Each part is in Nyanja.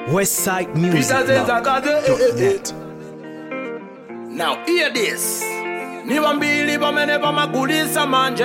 Westside Music. Now hear this. Niwambili bameneva magulisa manje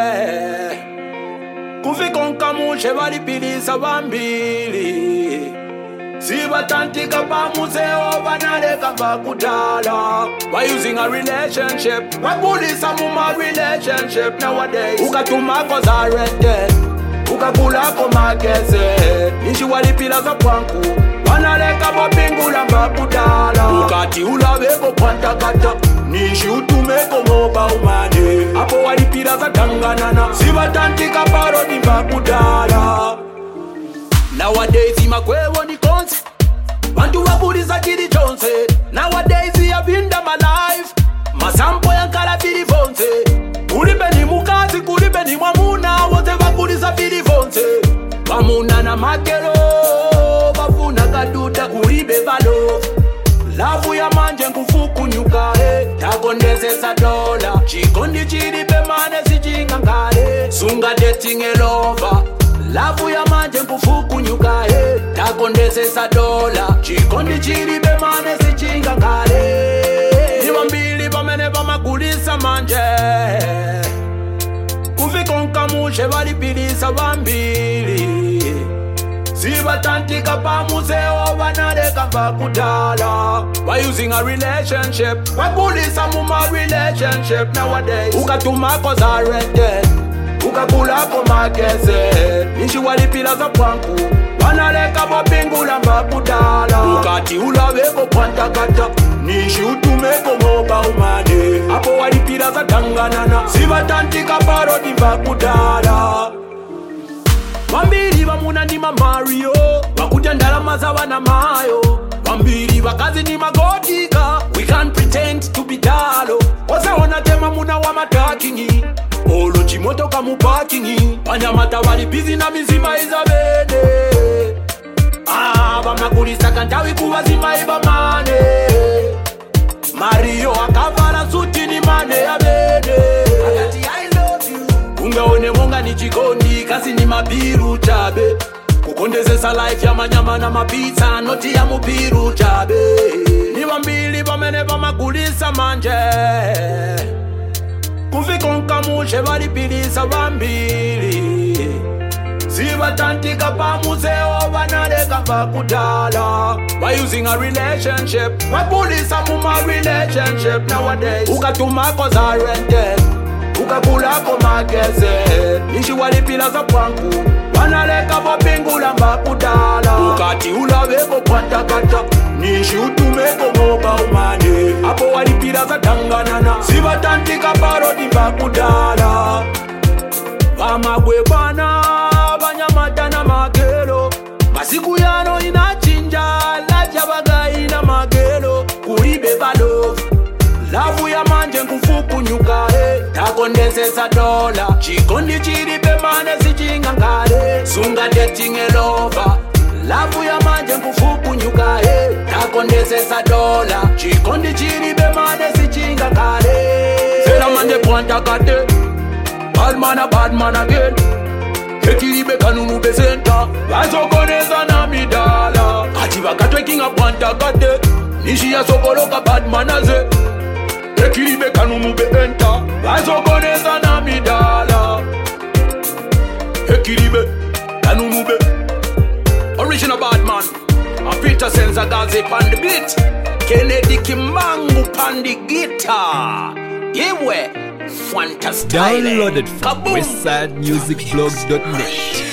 Kufikonka mushe walipilisa wambili Sibatantika pa museo banaleka bakudala By using a relationship Wagulisa muma relationship nowadays Ukatuma koza rented Ukakula komakeze Nishi walipila za kwanku Wanaleka wapingula bakudala Ukati ulaweko kwanta kata Nishi utumeko moba umane Apo walipila za tanganana Sibatantika parodi bakudala Nowadays imakwewo ni konse Bantu wabuliza kiri chonse Nowadays yabinda my life Masampo yankala bili vonse Kulibe ni mukazi kulibe ni mwamuna Wote wabuliza bili vonse Wamuna na makelo Wafuna kaduta kulibe valo Lavu ya manje nkufuku nyuka Takondesesa dola Chikondi chiribe mane sijinga ngale Sunga dating elova Lavu ya manje nkufuku nyuka Takondesesa dola Chikondi chiribe mane sijinga ngale Niwambili pamene pamagulisa manje Kufikonka mushe walipilisa wambili Sibatantika pa museo banaleka bakudala By using a relationship Wagulisa muma relationship nowadays Ukatuma koza rented Ukakula komakeze Nishi walipila za kwanku Wanaleka wapingula bakudala Ukati ulaweko kwanta kata Nishi utumeko moba umane Apo walipila za tanganana Sibatantika parodi bakudala Wambiri wamuna ni Mario Wakuja ndalama za wana mayo Wambiri wakazi ni magotika We can't pretend to be dalo Oza wana tema muna wa matakingi Olo chimoto kamu parkingi Wanyamata wali busy na mizima izabene Wamagulisa kantawi kuwazima iba mane Mario akavala suti ni mane ya bene Agati I love you Ungaone monga ni chikondi kasi ni mabiru chabe Kukondezesa life ya manyama na mapizza Noti ya mubiru chabe Niwambili pamene pamagulisa manje Kufikonka mushe walipilisa wambili Sibatantika pa museo banaleka bakudala By using a relationship Wagulisa muma relationship nowadays Ukatuma koza rented Ukakula komakeze Nishi walipila za kwanku Wanaleka wapingula bakudala Ukati ulaweko kwanta kata Nishi utumeko moba umane Apo walipila za tanganana Sibatantika parodi bakudala Wamagwe bana Banyamata na magelo Masiku yano inachinja Laja bagai na magelo Kuibe balo Lavu ya manje nkufuku nyuka Takondesesa dola Chikondi chiribe mane sijinga ngale Sunga dating elova Lavu ya manje nkufuku nyuka Takondesesa dola Chikondi chiribe mane sijinga ngale Fela manje kwanta kate Bad man again Ekiribe kanunu besenta Wasokoneza na midala Ati wakatwe kinga kwanta kate Nishi ya sokoloka bad man aze Ekiribe kanunu beenta Wasokoneza na midala Ekiribe kanunu be Original bad man Peter Senza Gazi pan the beat Kennedy Kimangu pan the guitar Yewe Fanta style Downloaded from westsidemusicblog.net